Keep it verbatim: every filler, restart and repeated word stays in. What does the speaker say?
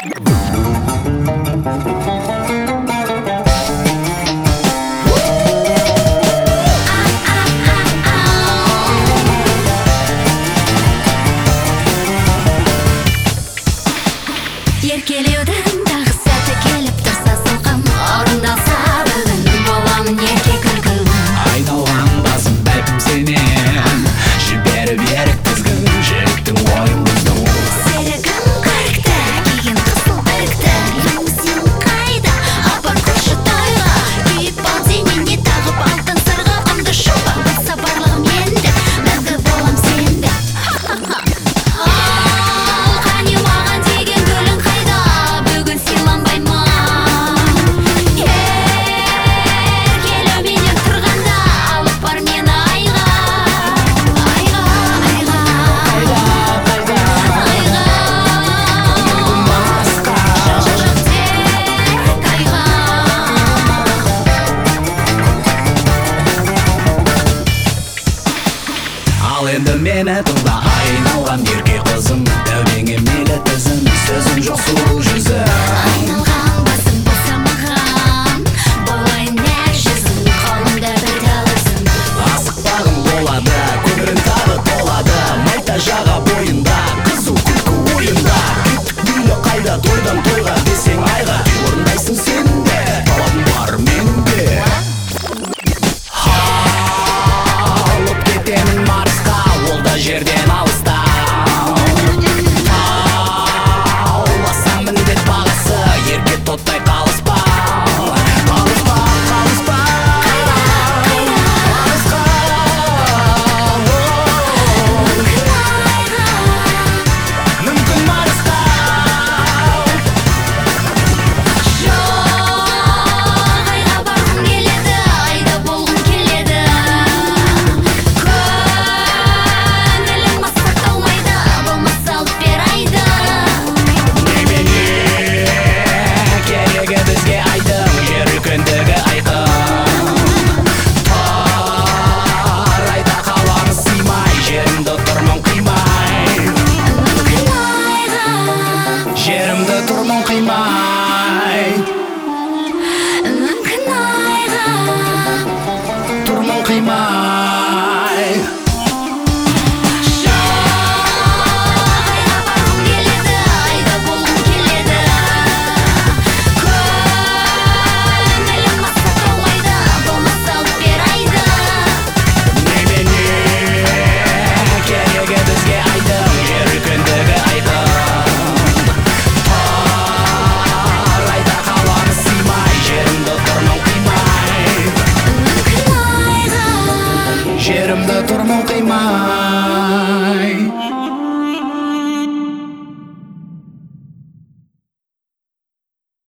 Еркелеудің тағы сәті келіп тұрса соқым, орындалса бүгін боламын ерке күлкім. Айналған басым бәлкім сенен, жіберіп ерік тізгін, жігіттің ойын бұздың. Серігім көрікті, киген қызыл ірікті, лимузин қайда, апар көрші тойға. Күйіп ал денеңе тағып алтын сырға, ымды шуба болса барлығым енді, мәңгі болам сенді. Ал енді мені тыңда, айналған ерке қызым, тәубеңе мейлі тізім, сөзім жоқ сұлу жүзі. Айналған басым болса маған, болайын әр жүзім, қолымда бір талызым. Асықпағым болады, көңілің тағы толады, майта жаға бойында, қызу күлкі ойында. Кеттік күйлі қайда, тойдан тойға десең айға, орындайсың сен де, талабым бар менде. Алып кетемін Марсқа, ол да жерден алыста. Ауласам міндет бағасы, ерке тоттай қалыспа. Қалыспа, қалыспа, қалысқа. Мүмкін Марсқа. Жоқ, айға барғым келеді, айда болғым келеді. Көңілім масқатталмайды, болмаса алып бер айды. Немене керегі бізге айдың, жер үлкендігі айқын. Тар айда қаламыз сыймай, жерімді тұрмын қимай. Мүмкін айға, Жерімді тұрмын қимай. мүмкін айға. Тұрмын қимай. Айға барғым келеді, айда болғым келеді. Көңілім масқатталмайды, болмаса алып бер айды. Немене керегі бізге айдың, жер үлкендігі айқын. Тар айда қаламыз сыймай, жерімді тұрмын қимай. Мүмкін айға. Жерімді тұрмын қимай.